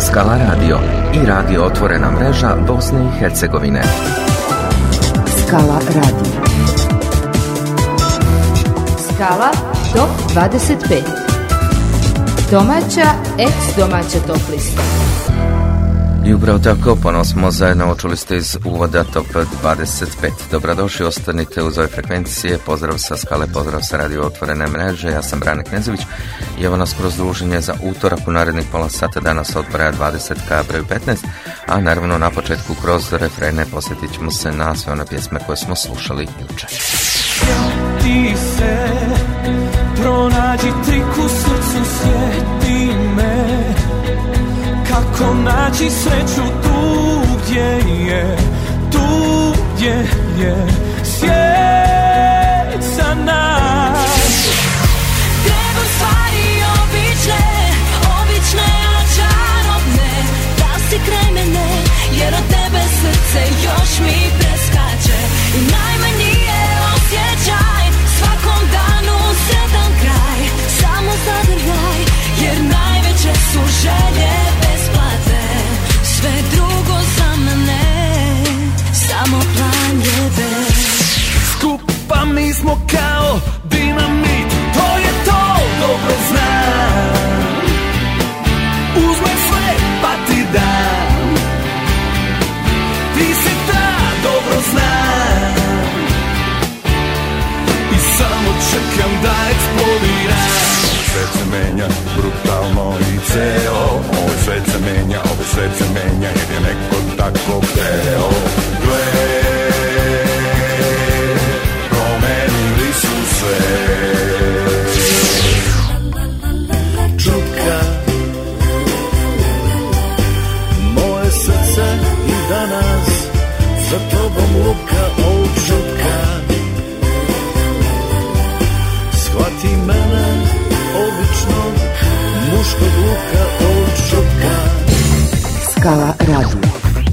Skala Radio i radio Otvorena mreža Bosne i Hercegovine. Skala Radio. Skala Top 25. Domaća, ex-domaća top lista. I upravo tako, ponovno smo zajedno, čuli ste iz uvoda Top 25. Dobrodošli, ostanite uz ove frekvencije. Pozdrav sa Skale, pozdrav sa radio Otvorene mreže. Ja sam Brane Knezović i evo nas kroz druženje za utorak u narednih pola sata danas od broja 20 ka broju 15, a naravno na početku kroz refrene posjetit ćemo se na sve one pjesme koje smo slušali jučer. Sjeti se, pronađi trik u srcu, sjeti me. Kako naći sreću tu gdje je, tu gdje je svijet za nas. Treba stvari obične, a čarobne, da si kraj mene, jer od tebe srce još mi preskače. I najmanji je osjećaj, svakom danu sretan kraj, samo zadrljaj, jer najveće su želje besplatne. Sve drugo za mene, samo plan je bez. Skupa mi smo kao dinamit, to je to, dobro znam. Uzmem sve pa ti dam, ti si ta, dobro znam. I samo čekam da eksplodiram. Sve se menja, brutalno i ceo. Ovo sve se menja, ovo sve se menja, jer je neko tako hteo. Gle, promenili su sve. Čutka, moje srce i danas za tobom luka ovog čutka. Shvati mene, običnog muškog luka od šutka. Skala Radio.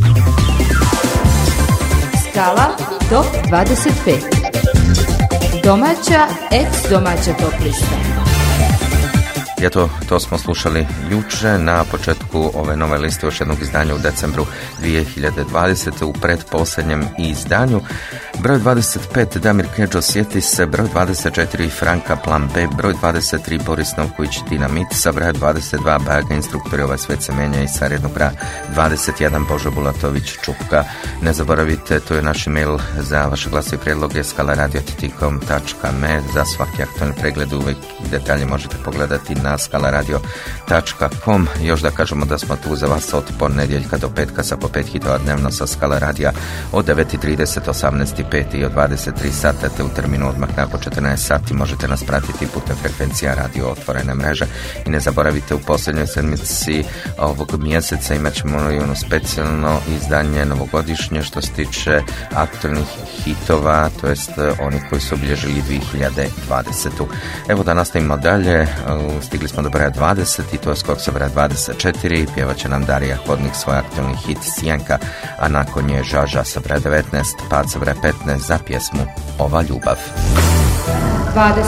Skala Top 25. Domaća, ex-domaća top lista. Eto, to smo slušali juče na početku ove nove liste, još jednog izdanja u decembru 2020. u predposljednjem izdanju. Broj 25 Damir Kedžo, sjeti se. Broj 24 Franka Plan B. Broj 23 Boris Novković Dinamit. Sa broja 22 Baga Instruktori, ovaj svet se menja. I sa rednog broja 21 Božo Bulatović Čupka. Ne zaboravite, to je naš email za vaše glasove i prijedloge, skalaradio@com.me. Za svaki aktualni pregled uvijek detalje možete pogledati na skalaradio.com. Još da kažemo da smo tu za vas od ponedjeljka do petka sa po 5 hitova dnevno sa Skala radija od 9:30, 18:05 i od 23 sata, te u terminu odmah nakon 14 sati možete nas pratiti putem frekvencija radio Otvorene mreže. I ne zaboravite, u posljednjoj sedmici ovog mjeseca imat ćemo i ono specijalno izdanje novogodišnje što se tiče aktualnih hitova, to jest onih koji su obilježili 2020. Evo da nastavimo dalje. Stigli smo do broja 20 i to je skok sa broja 24. Pjevat će nam Darija Hodnik svoj aktualni hit Sjenka, a nakon je Žaža sa broja 19, Pad sa broja 15 za pjesmu Ova ljubav. 20.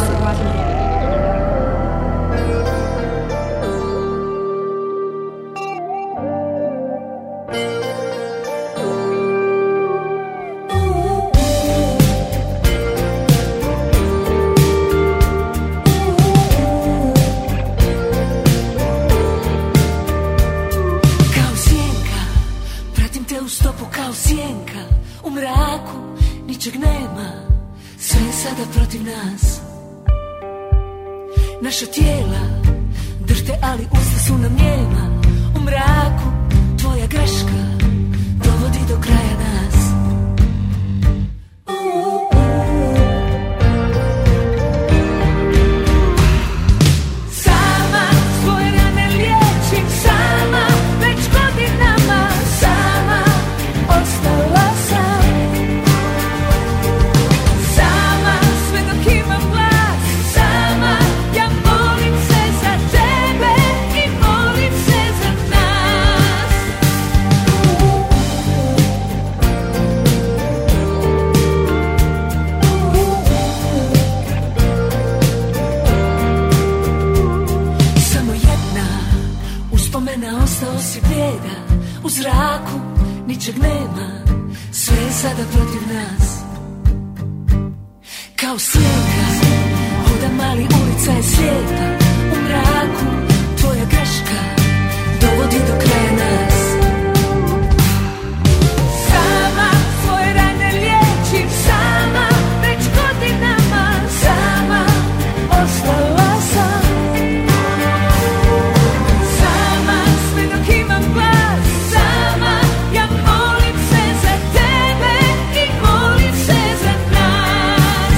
Naša tijela drhte, ali usta su nam njema. U mraku tvoja greška dovodi do kraja nas. Sama svoje rane liječim, sama već godinama, sama ostala sam. Sama sve dok imam glas, sama ja molim se za tebe i molim se za nas. spomena ostao si bijeda. U zraku ničeg nema, sve je sada protiv nas. Kao sjenka, hoda mali, ulica je slijepa. U mraku tvoja greška dovodi do kraja nas. Sama svoje rane liječim, sama već godinama, sama ostala sam. Sama sve dok imam glas, sama ja molim se za tebe i molim se za nas.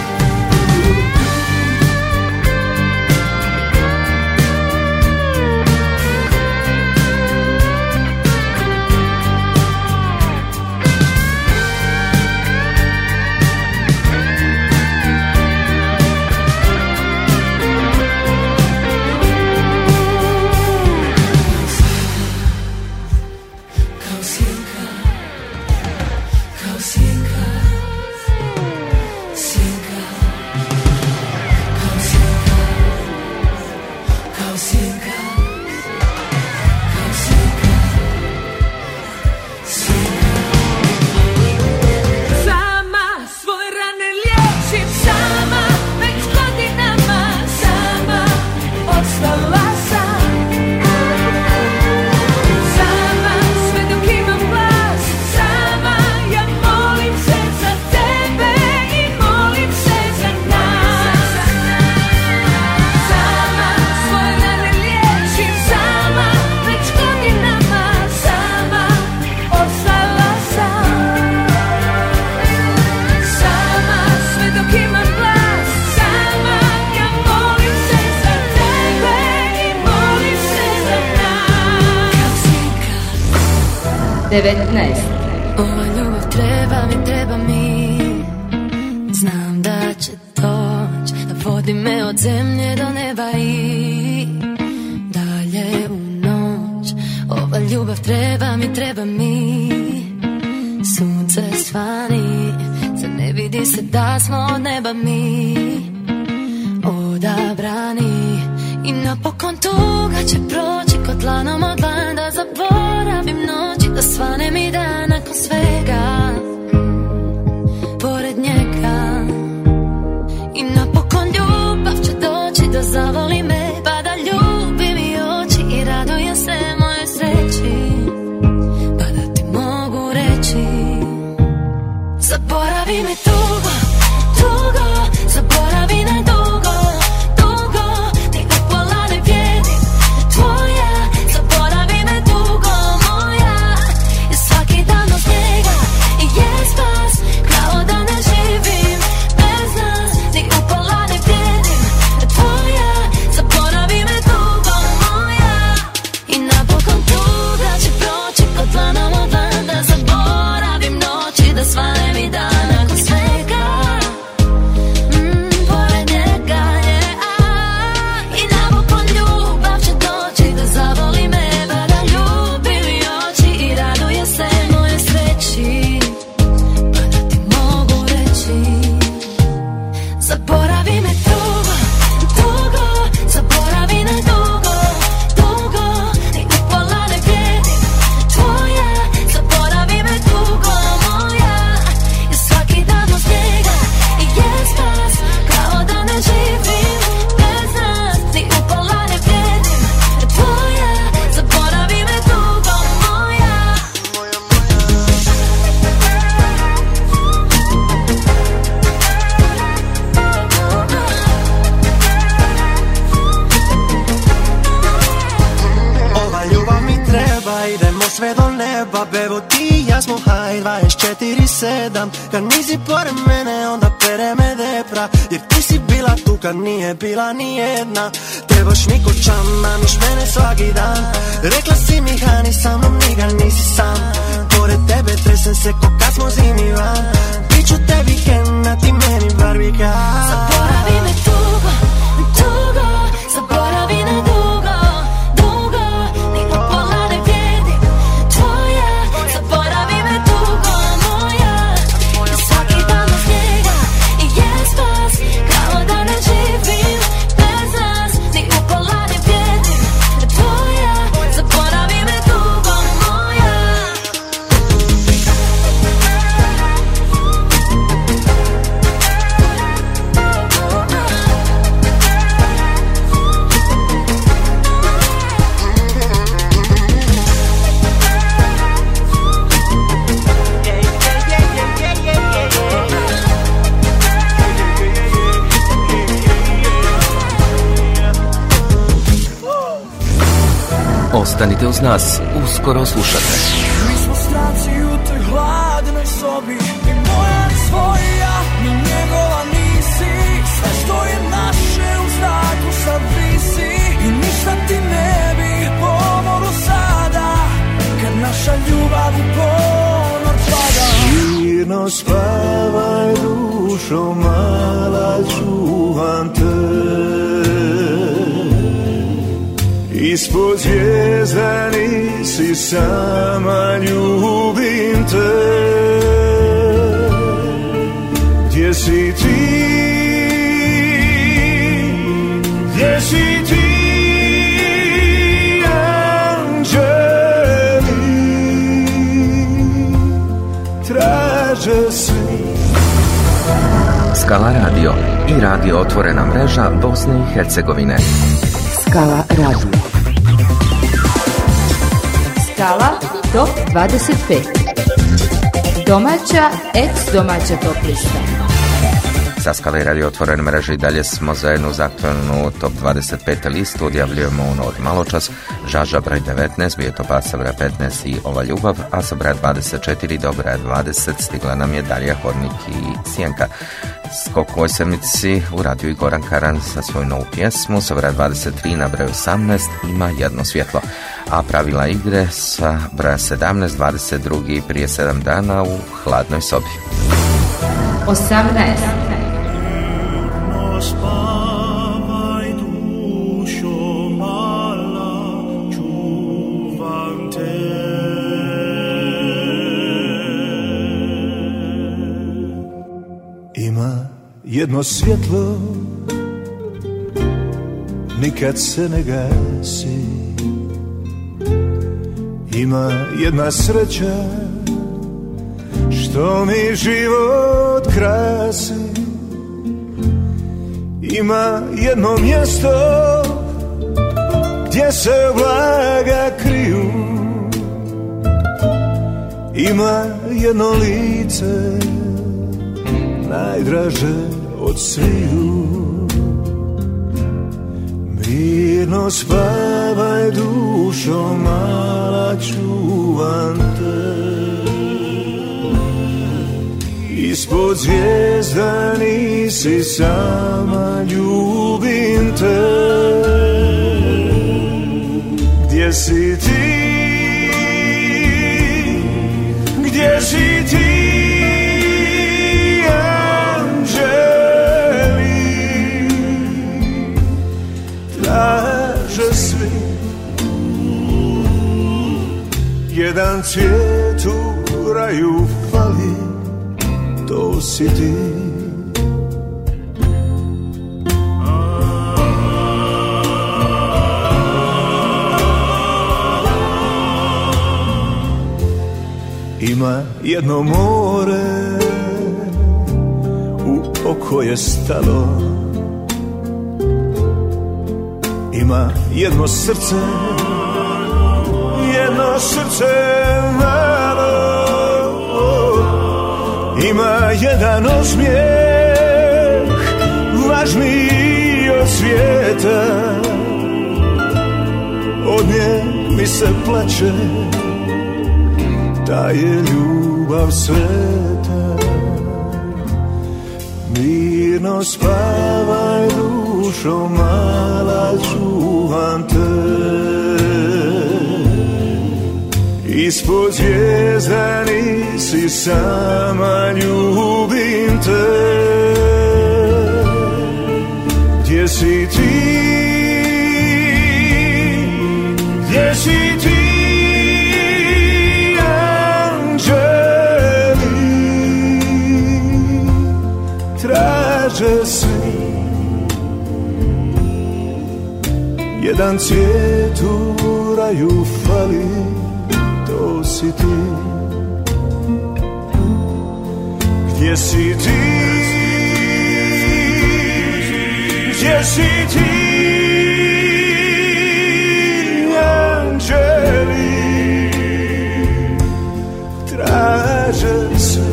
Ova ljubav treba mi, znam da će doć, da vodi me od zemlje do neba i dalje u noć. Ova ljubav treba mi, sunce svani, zar ne vidi se da smo od neba mi odabrani. I napokon tuga će proći kod dlanom od dlan, da zaboravim noći, da svane mi dan nakon svega pored njega. I napokon ljubav će doći da zavoli me, pa da ljubi mi oči i radujem se moje sreći, pa da ti mogu reći zaboravi me tugo, tugo, zaboravi na dugo. Evo ti i ja smo haj 24/7. Kad nisi pored mene onda pere me depra, jer ti si bila tu kad nije bila nijedna. Trebaš mi ko čama, miš mene svaki dan. Rekla si mi hani sa mnom niga nisi sam. Pored tebe tresem se ko kad smo zimi van. Biću tebi hena, ti meni barbika. Zaboravi me tugo, tugo, zaboravi na dugo. Ostanite uz nas, uskoro slušate. Mi smo stranci u toj hladnoj sobi, ni moja, ni svoja, ni njegova nisi. Sve što je naše u zraku sad visi i ništa ti ne bi pomoglo sada, kad naša ljubav u ponor pada. Mirno spavaj dušo mala, čuvam te. Ispod zvijezda nisi sama, ljubim te. Gdje si ti? Gdje si ti, anđeli? Traže svi. Skala radio i radio otvorena mreža Bosne i Hercegovine. Skala radio. Skala top 25. Domaća, ex-domaća top lista. Sa Skala radio otvorene mreže i dalje smo zajedno uz aktualnu top 25 listu. Odjavljujemo ono od maločas. Žaža broj 19, bio je to Pasa broj 15 i Ova ljubav, a sa broja 24 do broja 20 stigla nam je Darija Hornik i Sjenka. Skok u ovoj sedmici uradio i Goran Karan sa svoju novu pjesmu. Sa broja 23 na broju 18 Ima jedno svjetlo. A pravila igre sa broja 17, 22 prije 7 dana u Hladnoj sobi. 18. Spavaj dušo mala, čuvam te. Ima jedno svjetlo, nikad se ne gasi. Ima jedna sreća, što mi život krasi. Ima jedno mjesto, gdje se blaga kriju. Ima jedno lice, najdraže od sviju. Mirno spavaj dušo mala, čuvam te. Ispod zvijezda nisi sama, ljubim te. Gdje si ti? Gdje si ti, anđeli? Traže svi jedan cvijet u raju fali, to si ti. Ima jedno more, u oko je stalo. Ima jedno srce, jedno srce malo. Ima jedan osmijeh, važniji od svijeta. Od nje mi se plače, ta je ljubav sveta. Mirno spavaj dušo mala, čuvam te. Ispod zvijezda nisi sama, ljubim te. Gdje si ti? Gdje si ti, anđeli? Traže svi jedan cvijet u raju fali, to si ti. Gdje si ti? Gdje si ti, anđeli? Traže se,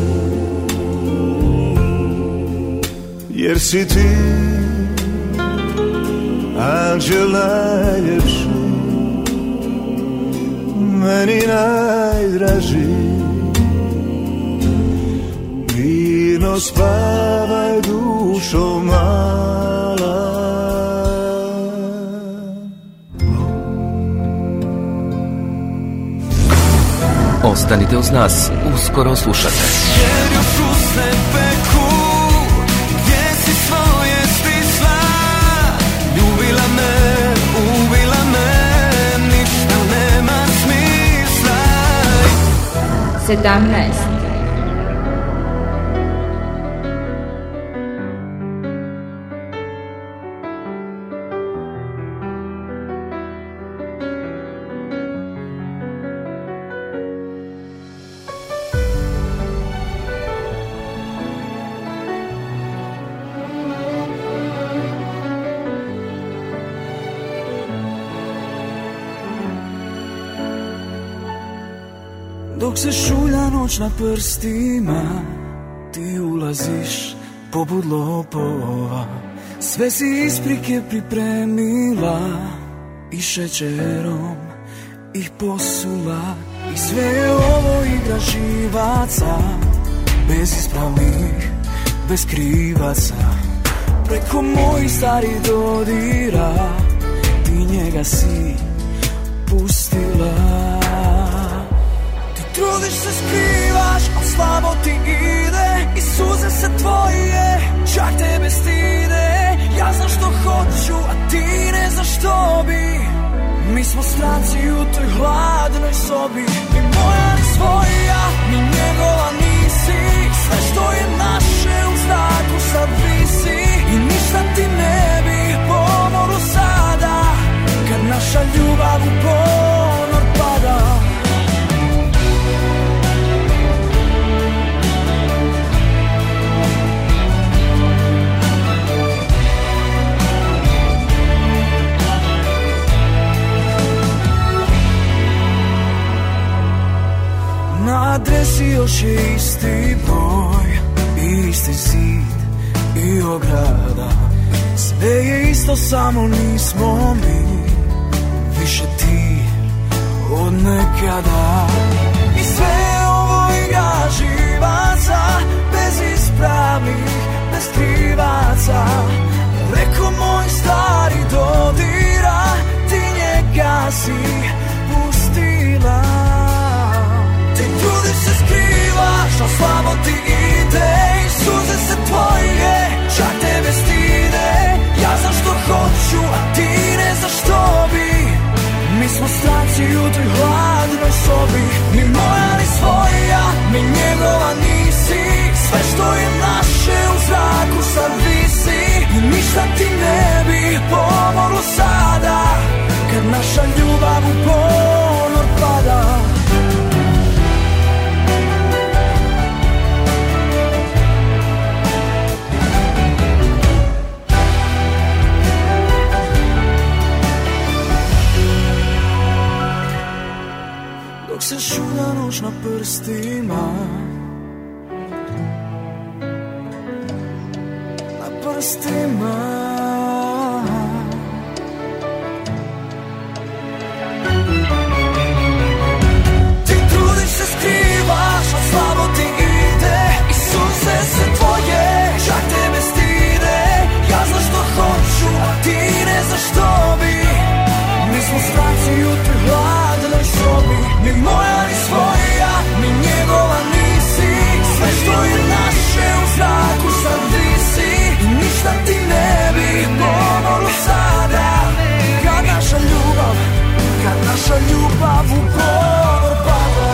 jer si ti anđel najljepši. meni najdraži. Mirno spavaj dušo mala. Ostanite uz nas, uskoro slušate. Jer još usne peku, gdje si svoje stisla. Ljubila me, ubila me, ništa nema smisla. 17. Dok se šulja noć na prstima, ti ulaziš poput lopova. Sve si isprike pripremila i šećerom ih posula. I sve je ovo igra živaca, bez ispravnih, bez krivaca. Preko mojih starih dodira, ti njega si pustila. Trudiš se, skrivaš, a slabo ti ide. I suze se tvoje, čak tebe stide. Ja znam što hoću, a ti ne znaš što bi. Mi smo stranci u toj hladnoj sobi. Ni moja, ni svoja, ni njegova nisi. Sve što je naše u zraku sad visi. I ništa ti ne bi pomoglo sada, kad naša ljubav u ponor pada. Na adresi još je isti broj, isti zid i ograda. Sve je isto, samo nismo mi više ti od nekada. I sve je ovo igra živaca, bez ispravnih, bez krivaca. Preko moj stari dodira, ti njega si pustila. Trudiš se, skrivaš, a slabo ti ide. I suze se tvoje, čak tebe stide. Ja znam što hoću, a ti ne znaš što bi. Mi smo stranci u toj hladnoj sobi. Ni moja, ni svoja, ni njegova nisi. Sve što je naše u zraku sad visi. I ništa ti ne bi pomoglo sada, kad naša ljubav u ponor pada. Se šulja noć na prstima, na prstima. Ti trudiš se, skrivaš, a slabo ti ide. I suze se tvoje, čak tebe stide. Ja znam što hoću, a ti ne znaš što bi. Mi smo stranci u toj hladnoj sobi. Ni moja, ni svoja, ni njegova nisi. Sve što je naše u zraku sad visi. I ništa ti ne bi pomoglo sada, kad naša ljubav u ponor pada.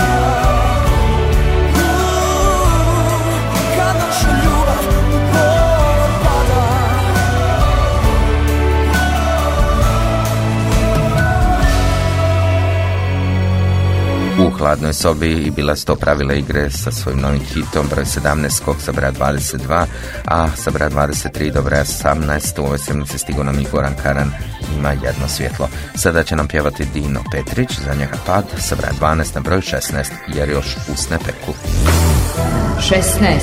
Kad naša ljubav u ponor pada. U hladnoj sobi i bila 100 pravila igre sa svojim novim hitom broj 17, skok sa broja 22, a sa broja 23 do broja 18 u ovoj sedmici stigao nam i Goran Karan, Ima jedno svjetlo. Sada će nam pjevati Dino Petrić, za njega Pad, sa broja 12 na broj 16, jer još usne peku. 16.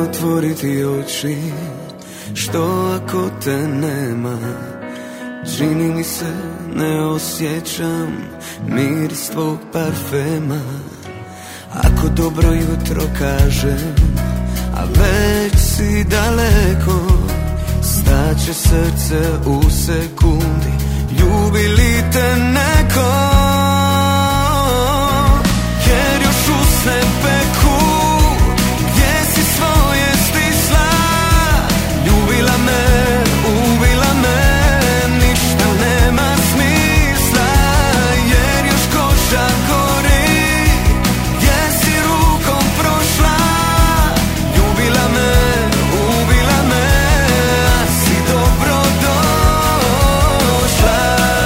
otvoriti oči, što ako te nema? Čini mi se ne osjećam miris tvog parfema. Ako dobro jutro kažem, a već si daleko, staće srce u sekundi, ljubi li te neko? Jer još usne peku, gdje si svoje stisla, ljubila me, ubila me, ništa nema smisla. Jer još koža gori, gdje si rukom prošla, ljubila me, ubila me, a si dobro došla.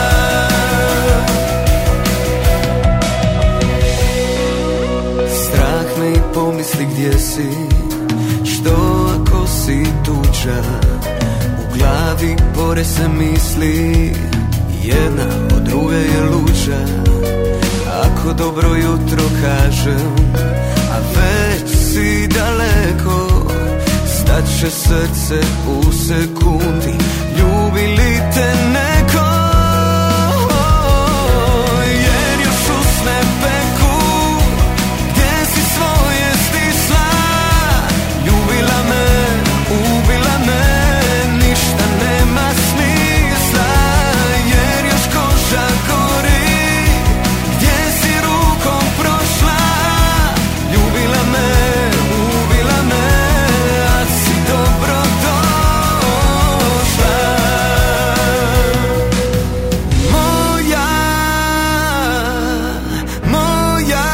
Strah me i pomisli gdje si, što ako si tuđa. U glavi bore se misli, jedna od druge je luđa. Ako dobro jutro kažem, a već si daleko, staće srce u sekundi, ljubi li te neko? Jer još usne peku, gdje si svoje stisla, ljubila me, ubila me, ništa nema smisla. Jer još koža gori, gdje si rukom prošla, ljubila me, ubila me, a si dobro došla. Moja, moja,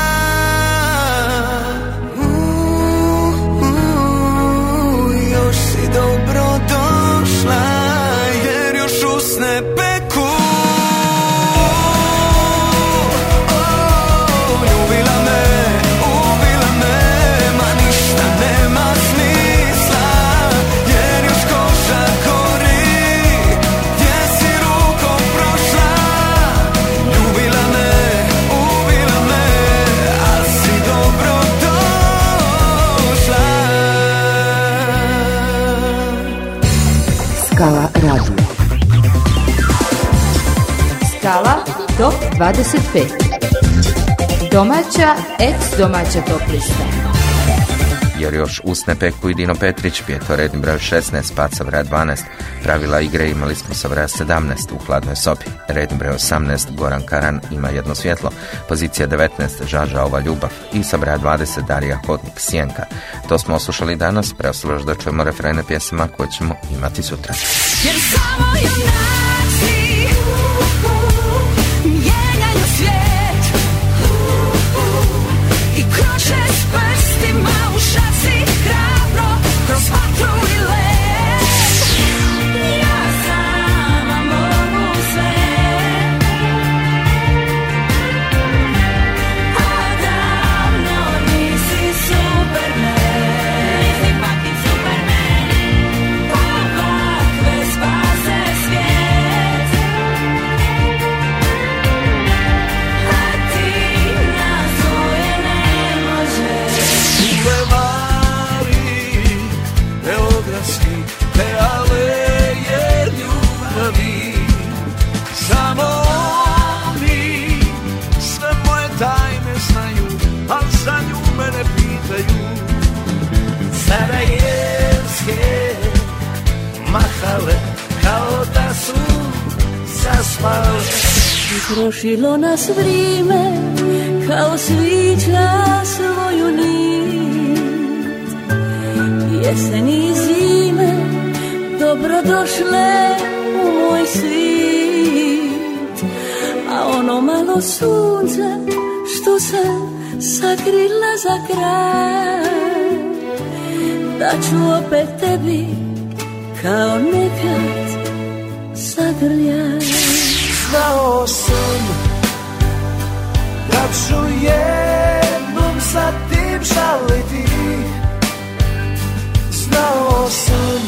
još si dobro došla. Jer još usne peku, ljubila me, ubila me, ma ništa nema smisla. Jer još koža gori, gdje si rukom prošla, ljubila me, ubila me, a si dobro došla. Skala radio. Skala top 25. Domaća, ex-domaća top lista. Jer još usne peku i Dino Petrić, Pijeto redni broj 16, Pad sa broja 12, Pravila igre imali smo sa broja 17, U hladnoj sobi, redni broj 18, Goran Karan, Ima jedno svjetlo, pozicija 19, Žaža ova ljubav i sa broja 20, Darija Hodnik, Sjenka. To smo oslušali danas, preostalo još da čujemo refrene pjesama koje ćemo imati sutra. Jer samo junaci mijenjaju svijet i kroče s prstima u šaci hrabro kroz vatru i led. Ja sama mogu sve, a davno nisi Superman, nisi pak ni Superman, ovakve spase svijet. A ti na svoje ne možeš. Bulevari beogradski, te aleje ljubavi, samo oni sve moje tajne znaju, al za nju mene pitaju. Sarajevske mahale kao da su zaspale. Prošilo nas vrijeme kao svića svoju nit. Jesen i zime dobrodošle u moj svit. A ono malo sunce što se sakrila za kraj, da ću opet tebi kao nekad zagrljaj. Znao sam da ću jednom za tim žaliti. Znao sam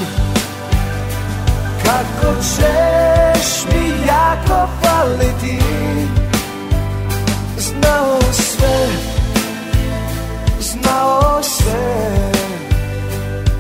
kako ćeš mi jako faliti. Znao sve,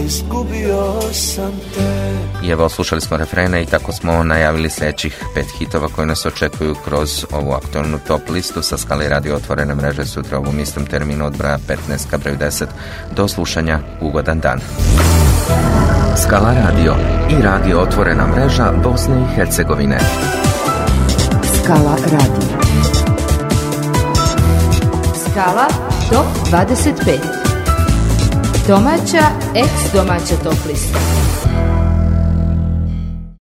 izgubio sam te. I evo, slušali smo refrene i tako smo najavili sljedećih 5 hitova koji nas očekuju kroz ovu aktualnu top listu sa skale radio otvorene mreže sutra u ovom istom terminu od broja 15 ka broju 10. Do slušanja, ugodan dan. Skala radio i radio otvorena mreža Bosne i Hercegovine. Skala radio. Skala top 25. Domaća, ex domaća top lista.